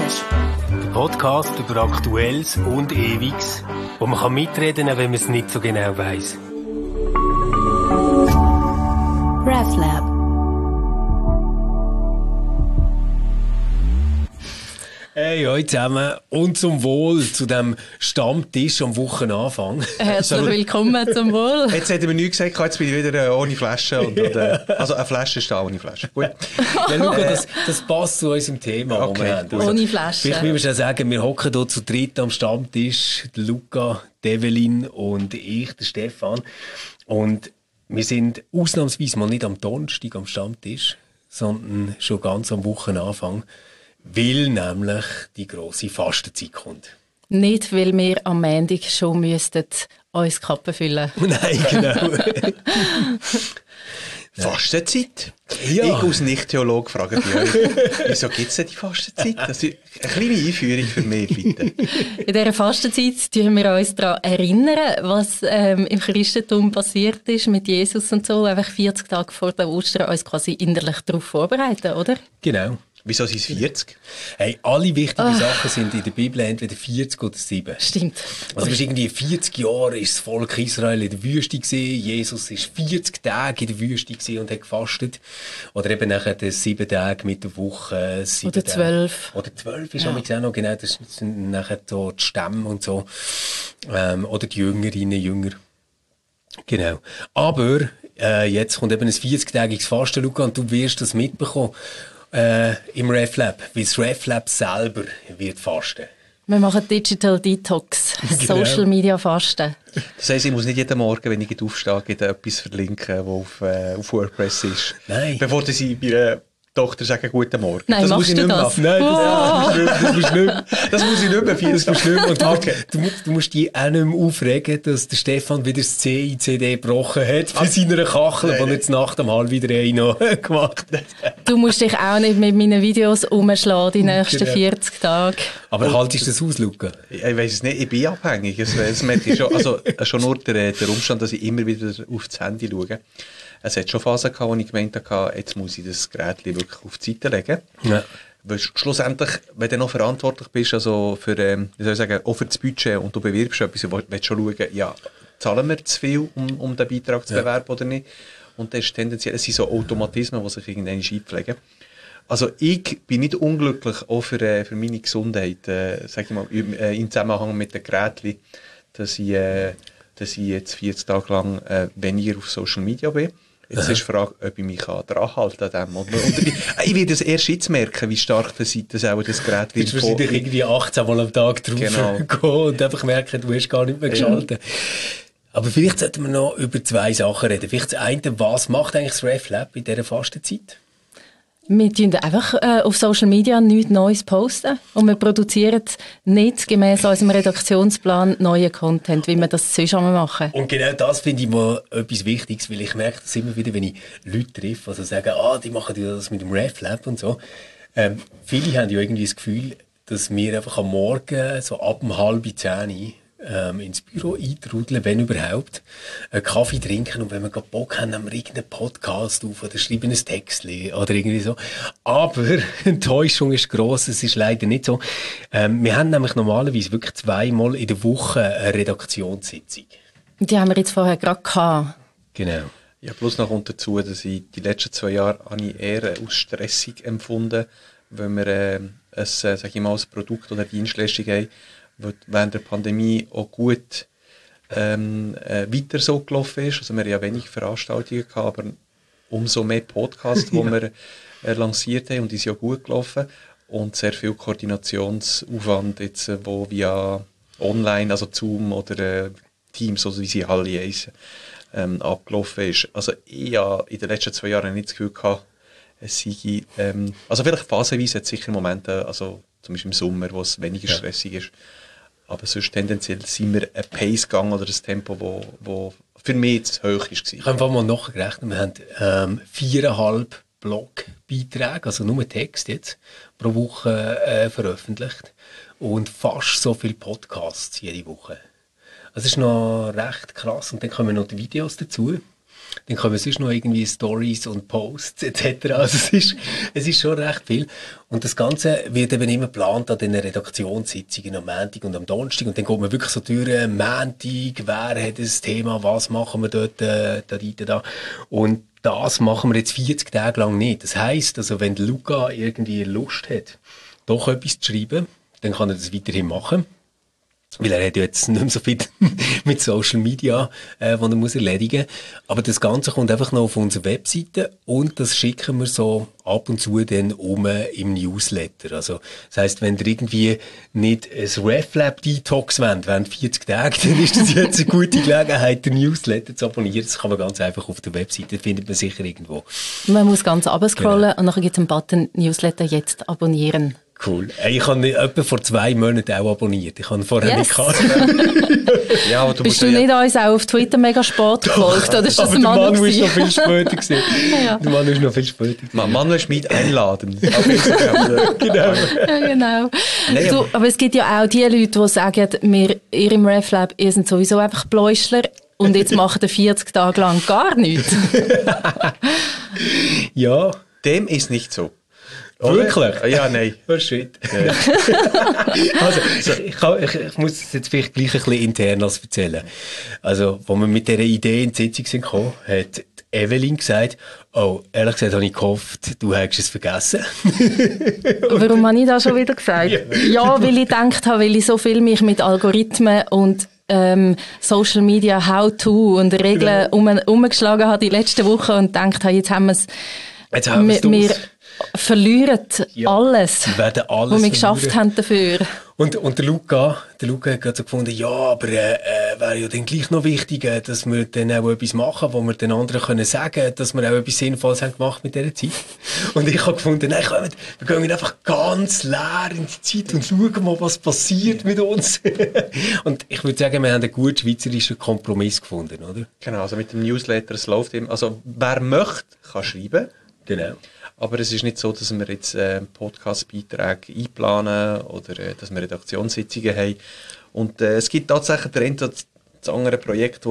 Stammtisch. Der Podcast über Aktuelles und Ewiges, wo man mitreden kann, wenn man es nicht so genau weiss. RefLab. Hey, hallo zusammen und zum Wohl zu dem Stammtisch am Wochenanfang. Herzlich willkommen zum Wohl. Jetzt hätten wir nichts gesagt, jetzt bin ich wieder ohne Flasche. Also eine Flasche ist da ohne Flasche. Gut. Ja, schau, das passt zu unserem Thema, okay, das wir haben. gut. Ohne Flasche. Vielleicht müssen wir schon sagen, wir hocken hier zu dritt am Stammtisch. Der Luca, Develin und ich, der Stefan. Und wir sind ausnahmsweise mal nicht am Donnerstag am Stammtisch, sondern schon ganz am Wochenanfang. Weil nämlich die grosse Fastenzeit kommt. Nicht, weil wir am Montag schon müssten uns die Kappe füllen. Nein, genau. Fastenzeit? Ja. Ich als Nicht-Theologe frage mich euch, wieso gibt es denn die Fastenzeit? Das ist eine kleine Einführung für mich, bitte. In dieser Fastenzeit tun wir uns daran erinnern, was im Christentum passiert ist mit Jesus und so. Einfach 40 Tage vor der Ostern uns quasi innerlich darauf vorbereiten, oder? Genau. Wieso sind es 40? Hey, alle wichtigen Sachen sind in der Bibel entweder 40 oder 7. Stimmt. Also es ist irgendwie 40 Jahre ist das Volk Israel in der Wüste gewesen. Jesus ist 40 Tage in der Wüste gewesen und hat gefastet. Oder eben nachher 7 Tage mit der Woche. 7 Oder 12. Tage. Oder 12 ist auch noch, genau. Das sind nachher so die Stämme und so. Oder die Jünger. Genau. Aber jetzt kommt eben ein 40-tägiges Fasten, Luca, und du wirst das mitbekommen. Im RefLab, weil das RefLab selber wird fasten. Wir machen Digital Detox, Genau. Social Media Fasten. Das heisst, ich muss nicht jeden Morgen, wenn ich aufstehe, etwas verlinken, das auf WordPress ist. Nein. Bevor sie bei der Tochter sagen, guten Morgen. Nein, das machst muss ich du nicht mehr das? machen. Nein, das musst du nicht mehr. Das muss ich nicht mehr 40 Das musst du nicht mehr. Und Okay. du musst dich auch nicht mehr aufregen, dass der Stefan wieder das C in CD gebrochen hat bei seiner Kachel, die er jetzt Nacht um 12:30 noch gemacht hat. Du musst dich auch nicht mit meinen Videos umschlagen die nächsten Genau. 40 Tage. Aber haltest du das aus, Luca? Ich weiss es nicht, ich bin abhängig. Das merke ich schon. Also, schon nur der Umstand, dass ich immer wieder auf das Handy schaue. Es hat schon Phasen gehabt, wo ich gemeint habe, jetzt muss ich das Gerät wirklich auf die Seite legen. Ja. Weil schlussendlich, wenn du noch verantwortlich bist, also für, wie soll ich sagen, auch für das Budget und du bewirbst etwas, willst du schon schauen, ja, zahlen wir zu viel, um den Beitrag zu bewerben oder nicht? Und das ist tendenziell, es sind so Automatismen, die sich irgendwann einpflegen. Also ich bin nicht unglücklich, auch für meine Gesundheit, sag ich mal, im Zusammenhang mit den Geräten, dass ich jetzt 40 Tage lang weniger auf Social Media bin. Jetzt ist die Frage, ob ich mich dran halten kann. Ich werde es erst jetzt merken, wie stark das auch das Gerät Du wirst wahrscheinlich irgendwie 18 Mal am Tag drauf gehen und einfach merken, du hast gar nicht mehr geschaltet. Aber vielleicht sollten wir noch über 2 Sachen reden. Vielleicht das eine, was macht eigentlich das RefLab in dieser Fastenzeit? Wir tun einfach auf Social Media nichts Neues posten und wir produzieren nicht gemäss unserem Redaktionsplan neuen Content, wie wir das sonst einmal machen. Und genau das finde ich mal etwas Wichtiges, weil ich merke das immer wieder, wenn ich Leute treffe, die sagen, die machen ja das mit dem RefLab und so. Viele haben ja irgendwie das Gefühl, dass wir einfach am Morgen so ab 9:30 ins Büro eintrudeln, wenn überhaupt, einen Kaffee trinken und wenn wir gerade Bock haben, nehmen wir irgendeinen Podcast auf oder schreiben ein Textchen oder irgendwie so. Aber die Enttäuschung ist gross, es ist leider nicht so. Wir haben nämlich normalerweise wirklich 2-mal in der Woche eine Redaktionssitzung. Die haben wir jetzt vorher gerade gehabt. Genau. Ja, plus noch kommt dazu, dass ich die letzten 2 Jahre habe ich eher als stressig empfunden, wenn wir sag ich mal, ein Produkt oder Dienstleistung haben, was während der Pandemie auch gut weiter so gelaufen ist. Also wir haben ja wenig Veranstaltungen gehabt, aber umso mehr Podcasts, die wir lanciert haben, und die sind ja gut gelaufen. Und sehr viel Koordinationsaufwand jetzt, wo via online, also Zoom oder Teams, also wie sie alle heissen, abgelaufen ist. Also ich habe in den letzten 2 Jahren nicht das Gefühl gehabt, es sei, also vielleicht phasenweise hat es sicher Momente, also zum Beispiel im Sommer, wo es weniger stressig ist. Aber sonst tendenziell sind wir ein Pace gegangen oder ein Tempo, wo für mich zu hoch war. Ich habe einfach mal nachgerechnet, wir haben 4,5 Blogbeiträge, also nur Text jetzt, pro Woche veröffentlicht und fast so viele Podcasts jede Woche. Das ist noch recht krass. Und dann kommen noch die Videos dazu. dann kommen sonst noch irgendwie Stories und Posts etc. Also es ist schon recht viel. Und das Ganze wird eben immer geplant an den Redaktionssitzungen am Montag und am Donnerstag. Und dann geht man wirklich so durch, Montag, wer hat das Thema, was machen wir dort, da. Und das machen wir jetzt 40 Tage lang nicht. Das heisst, also wenn Luca irgendwie Lust hat, doch etwas zu schreiben, dann kann er das weiterhin machen. Weil er hat ja jetzt nicht mehr so viel mit Social Media, was er muss erledigen. Aber das Ganze kommt einfach noch auf unsere Webseite und das schicken wir so ab und zu dann im Newsletter. Also, das heisst, wenn ihr irgendwie nicht ein RefLab-Detox wollt, während 40 Tage, dann ist das jetzt eine gute Gelegenheit, den Newsletter zu abonnieren. Das kann man ganz einfach auf der Webseite, findet man sicher irgendwo. Man muss ganz runterscrollen und dann gibt es einen Button Newsletter jetzt abonnieren. Cool. Ich habe etwa vor 2 Monaten auch abonniert. Ich habe vorher nicht gehabt. Ja, aber bist du nicht uns auch auf Twitter mega spät gefolgt? Oder ist das aber ein der Mann Mann ist noch viel später gewesen. Ja. Der Mann ist noch viel später gewesen. Manuel Schmid einladen. Genau. Ja, genau. Nein, Du, aber es gibt ja auch die Leute, die sagen, ihr im RefLab, ihr seid sowieso einfach Bläuschler und jetzt macht ihr 40 Tage lang gar nichts. Ja. Dem ist nicht so. Wirklich? Ja, nein. Oh shit. Also, ich muss es jetzt vielleicht gleich ein bisschen intern erzählen. Also, als wir mit dieser Idee in die Sitzung sind gekommen, hat Evelyn gesagt, oh, ehrlich gesagt habe ich gehofft, du hättest es vergessen. Warum habe ich das schon wieder gesagt? Ja, weil ich gedacht habe, weil ich so viel mich mit Algorithmen und Social Media How-To und Regeln umgeschlagen habe die letzten Wochen und gedacht habe, jetzt haben wir es wir verlieren alles, was wir geschafft haben dafür. Und der Luca hat gerade so gefunden, ja, aber wäre ja dann gleich noch wichtig, dass wir dann auch etwas machen, wo wir den anderen können sagen, dass wir auch etwas Sinnvolles haben gemacht mit dieser Zeit. Und ich habe gefunden, nein, wir gehen einfach ganz leer in die Zeit und schauen mal, was passiert mit uns. Und ich würde sagen, wir haben einen guten schweizerischen Kompromiss gefunden, oder? Genau, also mit dem Newsletter, es läuft eben, also wer möchte, kann schreiben. Genau. Aber es ist nicht so, dass wir jetzt Podcast-Beiträge einplanen oder dass wir Redaktionssitzungen haben. Und es gibt tatsächlich das andere Projekt,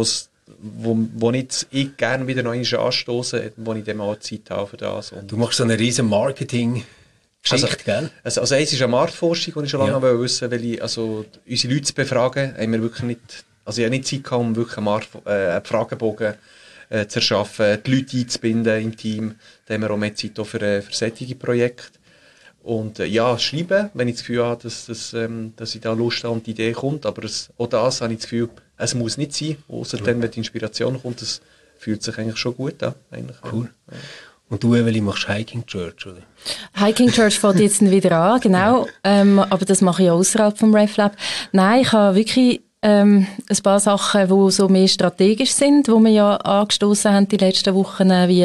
wo ich gerne wieder noch einmal anstoße, wo ich dann mal Zeit habe für das. Und du machst so eine riesen Marketing-Geschichte, gell? Also eins ist eine Marktforschung, die ich schon lange wissen wollte, also unsere Leute zu befragen, haben wir wirklich nicht, also ich habe nicht Zeit gehabt, um wirklich einen Fragebogen zu erschaffen, die Leute einzubinden im Team. Da haben wir auch mehr Zeit für solche Projekte. Und schreiben, wenn ich das Gefühl habe, dass ich da Lust habe und die Idee kommt. Aber auch das habe ich das Gefühl, es muss nicht sein. Außer dann, wenn die Inspiration kommt, das fühlt sich eigentlich schon gut an. Eigentlich. Cool. Ja. Und du, Evelyn, machst Hiking Church, oder? Hiking Church fängt jetzt wieder an, genau. Aber das mache ich außerhalb vom RefLab. Nein, ich habe wirklich ein paar Sachen, die so mehr strategisch sind, die wir ja angestoßen haben die letzten Wochen,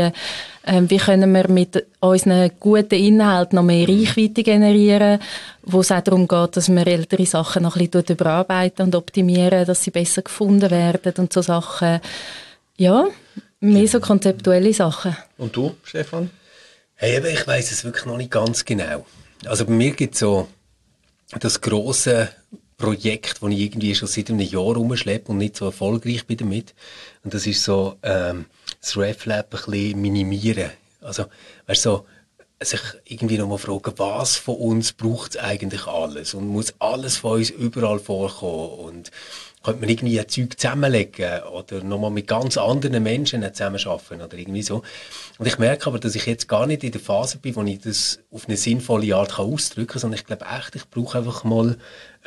wie können wir mit unseren guten Inhalten noch mehr Reichweite generieren, wo es auch darum geht, dass wir ältere Sachen noch ein bisschen überarbeiten und optimieren, dass sie besser gefunden werden und so Sachen. Ja, mehr so konzeptuelle Sachen. Und du, Stefan? Hey, aber ich weiss es wirklich noch nicht ganz genau. Also bei mir gibt es so das grosse Projekt, das ich irgendwie schon seit einem Jahr rumschleppe und nicht so erfolgreich bin damit. Und das ist so, das RefLab ein bisschen minimieren. Also, weißt du, so, sich irgendwie nochmal fragen, was von uns braucht es eigentlich alles? Und muss alles von uns überall vorkommen? Und könnte man irgendwie ein Zeug zusammenlegen oder nochmal mit ganz anderen Menschen zusammenarbeiten oder irgendwie so. Und ich merke aber, dass ich jetzt gar nicht in der Phase bin, wo ich das auf eine sinnvolle Art ausdrücken kann, sondern ich glaube echt, ich brauche einfach mal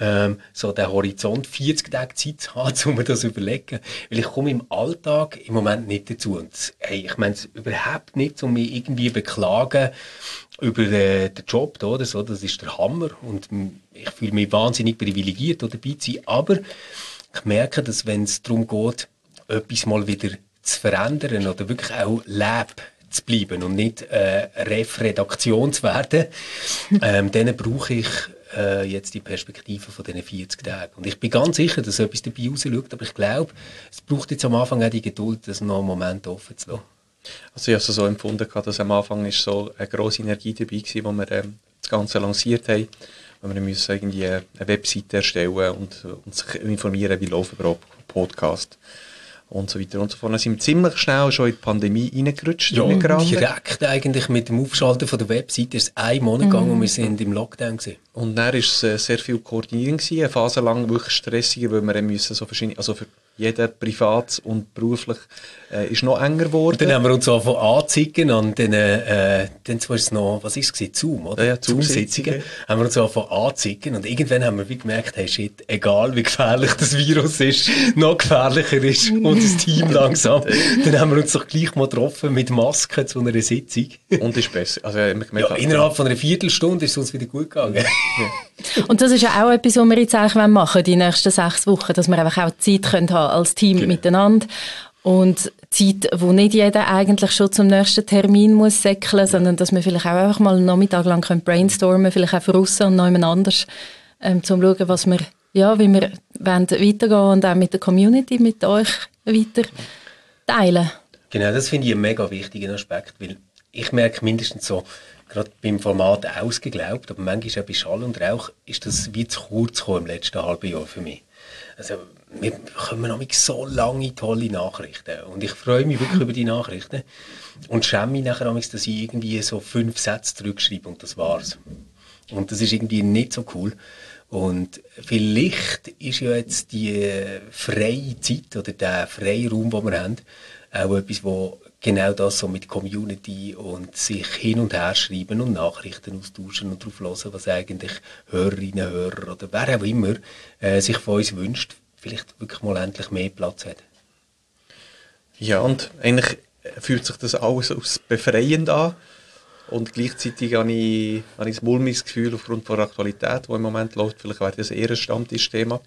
so den Horizont 40 Tage Zeit zu haben, um mir das zu überlegen. Weil ich komme im Alltag im Moment nicht dazu. Und hey, ich meine es überhaupt nicht, um mich irgendwie beklagen über den Job oder so. Das ist der Hammer. Und ich fühle mich wahnsinnig privilegiert, dabei zu sein. Aber ich merke, dass wenn es darum geht, etwas mal wieder zu verändern oder wirklich auch Lab zu bleiben und nicht Redaktion zu werden, dann brauche ich jetzt die Perspektive von diesen 40 Tagen. Und ich bin ganz sicher, dass etwas dabei rausschaut, aber ich glaube, es braucht jetzt am Anfang auch die Geduld, das noch einen Moment offen zu lassen. Also ich habe es so empfunden, dass am Anfang ist so eine grosse Energie dabei war, wo wir das Ganze lanciert haben. Wir müssen irgendwie eine Webseite erstellen und sich informieren, wie läuft überhaupt Podcast. und so weiter und so fort. Dann sind wir ziemlich schnell schon in die Pandemie reingerutscht. Ja, direkt eigentlich mit dem Aufschalten von der Webseite ist es 1 Monat gegangen und wir sind im Lockdown gewesen. Und dann war es sehr viel Koordinieren gewesen, eine Phase lang wirklich stressiger, weil wir müssen so verschiedene, also für jeden privat und beruflich ist noch enger geworden. Und dann haben wir uns angefangen anzeigen und dann war es noch, was ist es, Zoom, oder? Ja, Zoom-Sitzungen. Haben wir uns angefangen anzeigen und irgendwann haben wir wie gemerkt, hey shit, egal wie gefährlich das Virus ist, noch gefährlicher ist unser Team langsam. Dann haben wir uns doch gleich mal getroffen mit Masken zu einer Sitzung. Und ist besser. Also, innerhalb von einer Viertelstunde ist es uns wieder gut gegangen. Ja. Und das ist ja auch etwas, was wir jetzt eigentlich machen wollen, die nächsten 6 Wochen, dass wir einfach auch Zeit haben als Team miteinander. Und Zeit, wo nicht jeder eigentlich schon zum nächsten Termin muss säckeln, sondern dass wir vielleicht auch einfach mal einen Nachmittag lang brainstormen, vielleicht auch für aussen und noch jemand anders, um zu schauen, was wir, wie wir weitergehen und auch mit der Community, mit euch weiter teilen. Genau, das finde ich einen mega wichtigen Aspekt, weil ich merke mindestens so, gerade beim Format ausgeglaubt, aber manchmal auch bei Schall und Rauch ist das wie zu kurz gekommen im letzten halben Jahr für mich. Also, wir bekommen noch so lange tolle Nachrichten und ich freue mich wirklich über die Nachrichten und schäme mich nachher, dass ich irgendwie so 5 Sätze zurückschreibe und das war's. Und das ist irgendwie nicht so cool. Und vielleicht ist ja jetzt die freie Zeit oder der freie Raum, den wir haben, auch etwas, wo genau das so mit Community und sich hin und her schreiben und Nachrichten austauschen und darauf hören, was eigentlich Hörerinnen, Hörer oder wer auch immer sich von uns wünscht, vielleicht wirklich mal endlich mehr Platz hat. Ja, und eigentlich fühlt sich das alles als befreiend an. Und gleichzeitig habe ich ein mulmiges Gefühl aufgrund der Aktualität, die im Moment läuft. Vielleicht wäre das eher ein Stammtischthema.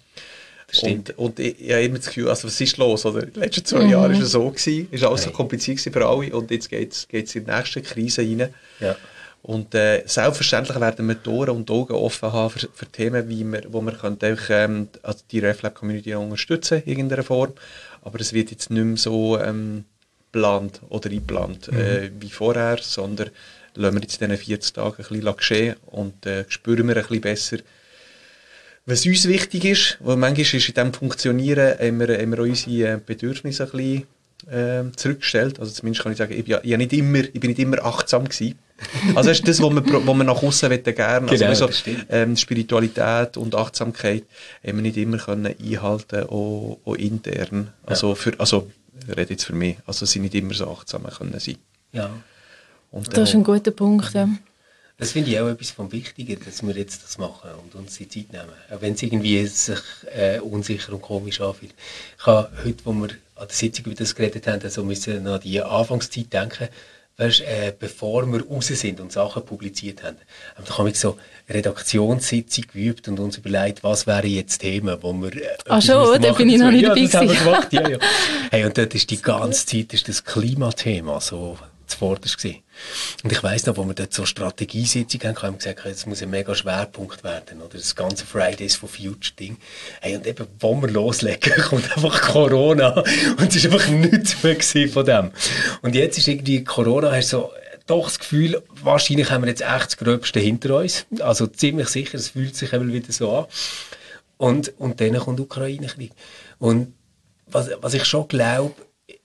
Und ich habe immer das Gefühl, also was ist los? Oder? Die letzten 2 Jahre war es so, ist alles so kompliziert für alle und jetzt geht es in die nächste Krise rein. Ja. Und selbstverständlich werden wir die Ohren und die Augen offen haben für Themen, wo wir können, also die RefLab-Community unterstützen in irgendeiner Form. Aber es wird jetzt nicht mehr so geplant oder eingeplant wie vorher, sondern lassen wir jetzt in diesen 40 Tagen ein bisschen geschehen und spüren wir ein bisschen besser, was uns wichtig ist. Weil manchmal ist in diesem Funktionieren haben wir unsere Bedürfnisse ein bisschen zurückgestellt. Also zumindest kann ich sagen, ich bin nicht immer achtsam gewesen. Also das ist das, was wir nach aussen gerne. Genau, also Spiritualität und Achtsamkeit haben wir nicht immer können einhalten, auch intern. Also ich rede jetzt für mich. Also sie nicht immer so achtsam können sein. Ja. Und das ist ein guter Punkt, ja. Das finde ich auch etwas vom Wichtigen, dass wir jetzt das machen und uns die Zeit nehmen. Auch wenn es irgendwie sich unsicher und komisch anfühlt. Ich habe heute, wo wir an der Sitzung über das geredet haben, also müssen an die Anfangszeit denken, weißt, bevor wir raus sind und Sachen publiziert haben. Da haben wir so eine Redaktionssitzung geübt und uns überlegt, was wären jetzt Themen, wo wir schon, da bin ich noch nicht dabei gewesen. Haben wir gemacht, ja. Hey, und dort ist die ganze Zeit das Klimathema so zuvorderst gewesen. Und ich weiss noch, wo wir dort so Strategiesitzungen haben wir gesagt, es muss ein mega Schwerpunkt werden, oder das ganze Fridays for Future Ding. Hey, und eben, wo wir loslegen, kommt einfach Corona und es ist einfach nichts mehr gewesen von dem. Und jetzt ist irgendwie Corona, hast so doch das Gefühl, wahrscheinlich haben wir jetzt echt das Gröbste hinter uns. Also ziemlich sicher, es fühlt sich eben wieder so an. Und dann kommt der Ukraine-Krieg. Und was ich schon glaube,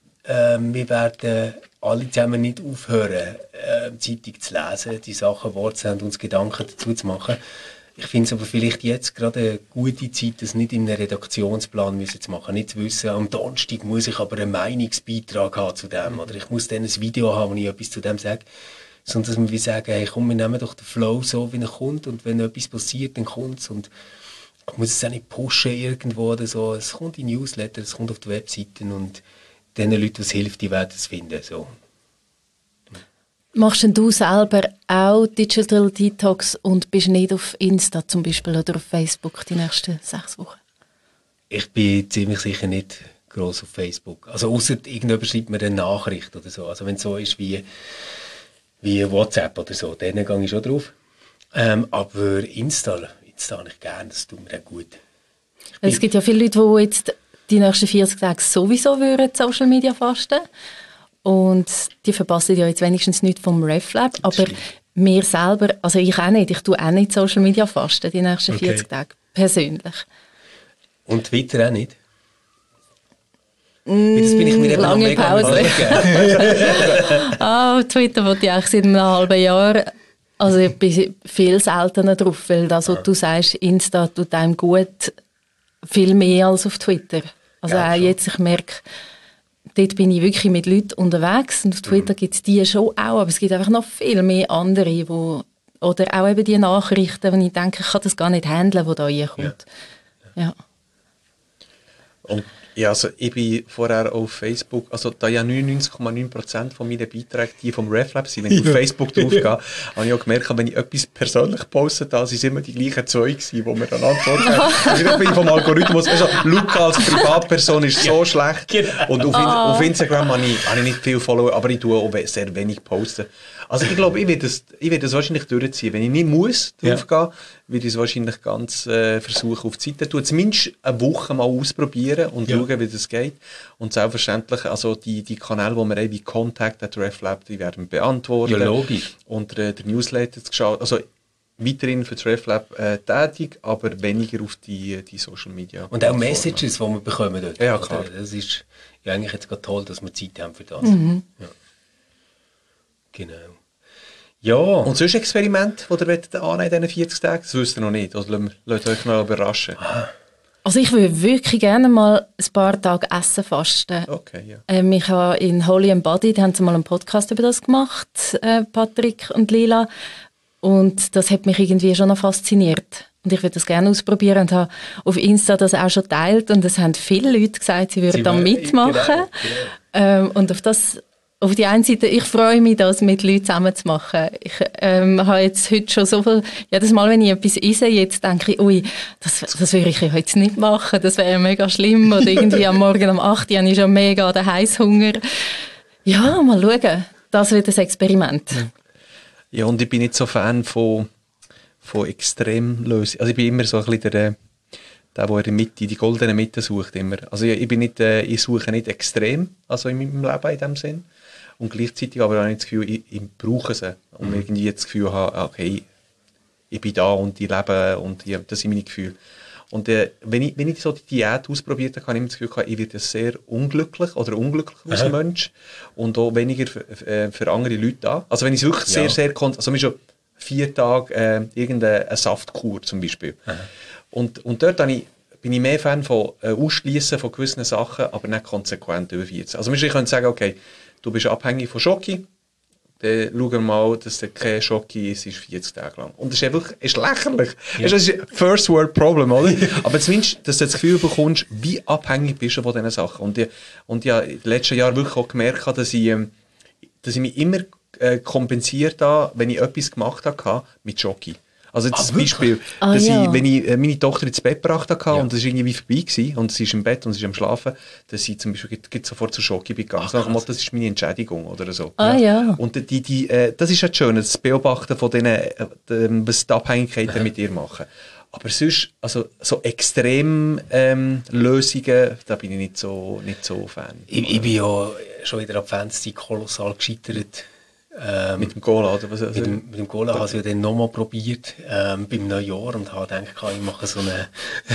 wir werden alle zusammen nicht aufhören, Zeitung zu lesen, die Sachen wahrzunehmen und uns Gedanken dazu zu machen. Ich finde es aber vielleicht jetzt gerade eine gute Zeit, das nicht in einem Redaktionsplan zu machen. Nicht zu wissen, am Donnerstag muss ich aber einen Meinungsbeitrag haben zu dem. Oder ich muss dann ein Video haben, wo ich etwas zu dem sage. Sondern dass wir wie sagen, hey, komm, wir nehmen doch den Flow so, wie er kommt. Und wenn etwas passiert, dann kommt es. Und ich muss es auch nicht pushen irgendwo oder so. Es kommt in Newsletter, es kommt auf die Webseiten und den Leuten, was hilft, die werden es finden. So. Machst denn du selber auch Digital Detox und bist nicht auf Insta zum Beispiel oder auf Facebook die nächsten 6 Wochen? Ich bin ziemlich sicher nicht gross auf Facebook. Also ausser irgendjemand schreibt mir eine Nachricht oder so. Also wenn es so ist wie WhatsApp oder so, dann gehe ich schon drauf. Aber Insta habe ich gerne, das tut mir auch gut. Es gibt ja viele Leute, die jetzt die nächsten 40 Tage sowieso würden Social Media fasten. Und die verpassen ja jetzt wenigstens nichts vom RefLab. Aber mir selber, also ich auch nicht, ich tue auch nicht Social Media fasten die nächsten 40 Tage, persönlich. Und Twitter auch nicht? Das bin ich mir eben lange noch mega Pause. Twitter wollte ich eigentlich seit einem halben Jahr. Also ich bin viel seltener drauf, weil das, was du sagst, Insta tut einem gut, viel mehr als auf Twitter. Also Ja, auch schon. jetzt, ich merke, dort bin ich wirklich mit Leuten unterwegs und auf Twitter gibt es die schon auch, aber es gibt einfach noch viel mehr andere, oder auch eben die Nachrichten, wo ich denke, ich kann das gar nicht handeln, was da reinkommt. Ja. Und ja, also ich bin vorher auf Facebook, also da ja 99,9% von meinen Beiträgen die vom RefLab sind, wenn ich auf Facebook draufgehe, habe ich auch gemerkt, wenn ich etwas persönlich postet habe, sind es immer die gleichen zwei gewesen, die mir dann antworten. Also ich bin vom Algorithmus, also Luca als Privatperson ist so schlecht und auf Instagram habe ich nicht viel Follower, aber ich tue auch sehr wenig posten. Also ich glaube, ich werde das wahrscheinlich durchziehen. Wenn ich nicht muss draufgehen, werde ich es wahrscheinlich ganz versuchen auf die Seite zu tun. Zumindest eine Woche mal ausprobieren und schauen, wie das geht. Und selbstverständlich, also die Kanäle, die wir haben, wie Contact at RefLab, die werden beantwortet. Ja, logisch. Und der Newsletter geschaut. Also weiterhin für das RefLab tätig, aber weniger auf die Social Media. Und auch Messages, die wir bekommen dort. Ja, klar. Das ist ja eigentlich jetzt gerade toll, dass wir Zeit haben für das. Ja. Genau. Ja. Und sonst Experiment, das ihr annehmen in diesen 40 Tagen? Das wisst ihr noch nicht. Also lasst euch mal überraschen. Also ich würde wirklich gerne mal ein paar Tage Essen fasten. Okay, ja. Ich habe in Holy and Body, die haben mal einen Podcast über das gemacht, Patrick und Lila. Und das hat mich irgendwie schon noch fasziniert. Und ich würde das gerne ausprobieren und habe auf Insta das auch schon geteilt. Und es haben viele Leute gesagt, sie würden da mitmachen. Genau. Und auf die einen Seite, ich freue mich, das mit Leuten zusammen zu machen. Ich habe jetzt heute schon so viel, jedes Mal, wenn ich etwas esse, jetzt denke ich, ui, das würde ich heute nicht machen, das wäre mega schlimm. Oder irgendwie am Morgen um 8 Uhr habe ich schon mega den Heisshunger. Ja, mal schauen. Das wird ein Experiment. Ja, und ich bin nicht so Fan von Extremlösungen. Also ich bin immer so ein bisschen der in der Mitte, die goldene Mitte sucht immer. Also ich suche nicht extrem, also in meinem Leben in dem Sinn. Und gleichzeitig aber auch nicht das Gefühl, ich brauche sie. Und irgendwie das Gefühl habe, okay, ich bin da und ich lebe und das sind meine Gefühle. Und wenn ich so die Diät ausprobiert habe, habe ich immer das Gefühl, ich werde sehr unglücklich oder unglücklich als Mensch und auch weniger für andere Leute da. Also wenn ich es wirklich sehr also mir schon 4 Tage irgendeine Saftkur zum Beispiel. Und dort bin ich mehr Fan von Ausschließen von gewissen Sachen, aber nicht konsequent durchziehen. Also ich könnte sagen, okay, du bist abhängig von Schoki, dann schauen wir mal, dass der kein Schoki ist 40 Tage lang. Und das ist einfach lächerlich. Ja. Das ist ein First World Problem, oder? Aber zumindest, dass du das Gefühl bekommst, wie abhängig bist du von diesen Sachen. Und ja, in den letzten Jahren wirklich auch gemerkt habe, dass ich mich immer kompensiert habe, wenn ich etwas gemacht habe, mit Schoki. Also jetzt zum Beispiel, dass ich, wenn ich meine Tochter ins Bett gebracht habe und es war irgendwie vorbei gewesen, und sie ist im Bett und sie ist am Schlafen, dass ich zum Beispiel sofort zur Schoki gegangen bin. Das ist meine Entschädigung oder so. Und das ist ja schön, das Beobachten von denen, was die Abhängigkeiten mit ihr machen. Aber sonst, also so extrem Lösungen, da bin ich nicht so Fan. Ich bin ja schon in der Adventszeit kolossal gescheitert. Mit dem Cola, oder was? Mit dem Cola habe ich ja dann nochmal probiert, beim Neujahr, und habe gedacht, ich mache so einen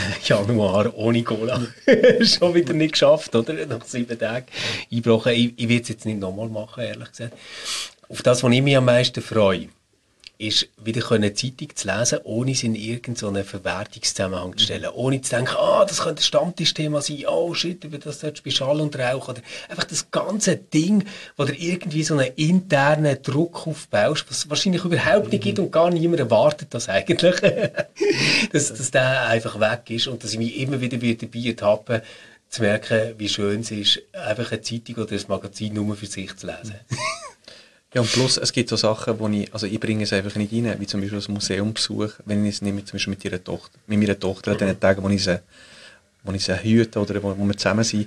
Januar ohne Cola. Schon wieder nicht geschafft, oder? Nach 7 Tagen eingebrochen. Ich will es jetzt nicht nochmal machen, ehrlich gesagt. Auf das, was ich mich am meisten freue, ist, wieder eine Zeitung zu lesen, ohne sie in irgendeinen Verwertungszusammenhang zu stellen. Ohne zu denken, das könnte ein Stammtischthema sein, oh shit, über das solltest du bei Schall und Rauch. Oder einfach das ganze Ding, wo du irgendwie so einen internen Druck aufbaust, was es wahrscheinlich überhaupt nicht gibt und gar niemand erwartet das eigentlich. dass der einfach weg ist und dass ich mich immer wieder dabei ertappe, zu merken, wie schön es ist, einfach eine Zeitung oder ein Magazin nur für sich zu lesen. Ja, und plus, es gibt so Sachen, wo ich bringe es einfach nicht rein, wie zum Beispiel das Museumbesuch, wenn ich es nehme, zum Beispiel mit meiner Tochter, an den Tagen, wo ich sie hüte oder wo wir zusammen sind.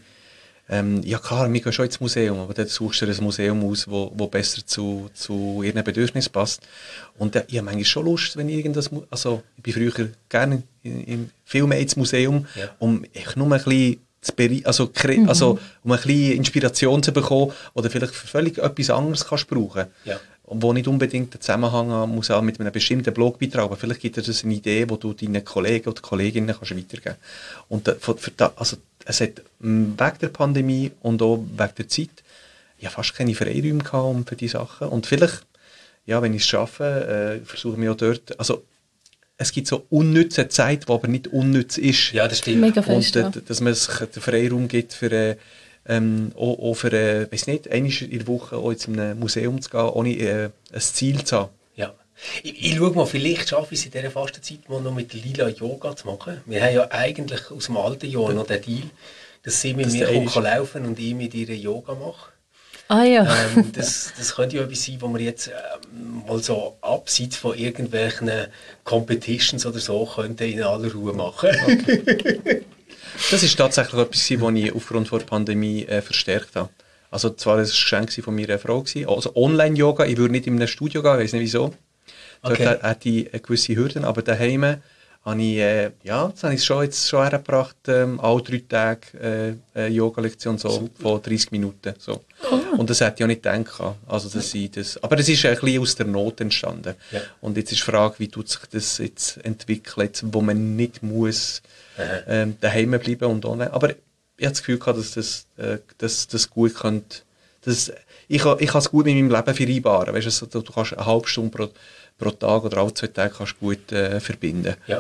Ja klar, wir gehen schon ins Museum, aber dann suchst du ein Museum aus, wo besser zu ihren Bedürfnissen passt. Und ich habe manchmal schon Lust, wenn ich also ich bin früher gerne viel mehr ins Museum, um echt nur ein bisschen um ein bisschen Inspiration zu bekommen oder vielleicht für völlig etwas anderes kannst brauchen. Ja. Wo nicht unbedingt einen Zusammenhang haben muss auch mit einem bestimmten Blogbeitrag, aber vielleicht gibt es eine Idee, die du deinen Kollegen oder Kolleginnen kannst weitergeben kannst. Und es hat wegen der Pandemie und auch wegen der Zeit ja fast keine Freiräume gehabt für diese Sachen. Und vielleicht, ja, wenn ich es schaffe, versuche ich mich auch dort, also es gibt so unnütze Zeit, die aber nicht unnütz ist. Ja, das stimmt. Mega fest, Und dass man sich den Freiraum gibt für auch für, weiß nicht, einmal in der Woche auch jetzt in einem Museum zu gehen, ohne ein Ziel zu haben. Ja. Ich schaue mal, vielleicht schaffe ich es in dieser Fastenzeit mal noch mit Lila Yoga zu machen. Wir haben ja eigentlich aus dem alten Jahr noch den Deal, dass sie mit mir kann laufen und ich mit ihr Yoga mache. Ah ja. Das könnte ja etwas sein, wo wir jetzt mal so abseits von irgendwelchen Competitions oder so könnten in aller Ruhe machen. Okay. Das ist tatsächlich etwas, was ich aufgrund der Pandemie verstärkt habe. Also zwar ein Geschenk von meiner Frau, also Online-Yoga, ich würde nicht in einem Studio gehen, ich weiß nicht wieso. Okay. Dort hatte ich gewisse Hürden, aber daheim habe ich, das habe ich jetzt schon hergebracht, alle 3 Tage Yoga-Lektion so von 30 Minuten. So. Oh. Und das hätte ich auch nicht gedacht. Also, aber das ist ein bisschen aus der Not entstanden. Ja. Und jetzt ist die Frage, wie tut sich das jetzt entwickeln, wo man nicht muss daheim bleiben und online. Aber ich habe das Gefühl gehabt, dass das gut könnte. Ich kann es gut mit meinem Leben vereinbaren. Weißt du, du kannst eine halbe Stunde pro Tag oder alle 2 Tage kannst gut verbinden. Ja.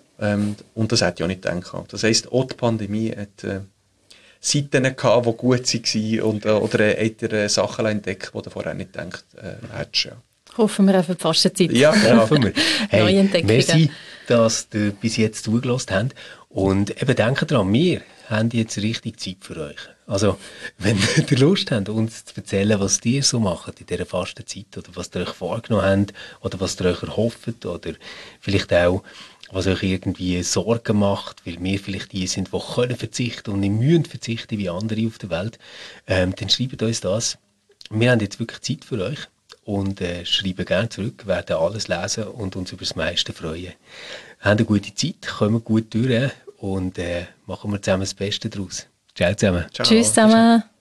Und das hätte ich auch nicht gedacht. Das heisst, auch die Pandemie hat Seiten gehabt, die gut waren oder hat Sachen entdeckt, die du vorher nicht gedacht hättest. Ja. Hoffen wir auf die Fastenzeit. Ja, hoffen wir. Hey, merci, dass ihr bis jetzt zugelassen habt. Und eben denkt dran, wir haben jetzt richtig Zeit für euch. Also, wenn ihr Lust habt, uns zu erzählen, was ihr so macht in dieser Fastenzeit oder was ihr euch vorgenommen habt oder was ihr euch erhofft oder vielleicht auch, was euch irgendwie Sorgen macht, weil wir vielleicht die sind, die können verzichten und nicht müssen verzichten wie andere auf der Welt, dann schreibt uns das. Wir haben jetzt wirklich Zeit für euch und schreiben gerne zurück, werden alles lesen und uns über das meiste freuen. Haben eine gute Zeit, kommen gut durch und machen wir zusammen das Beste daraus. Ciao zusammen. Ciao. Tschüss zusammen.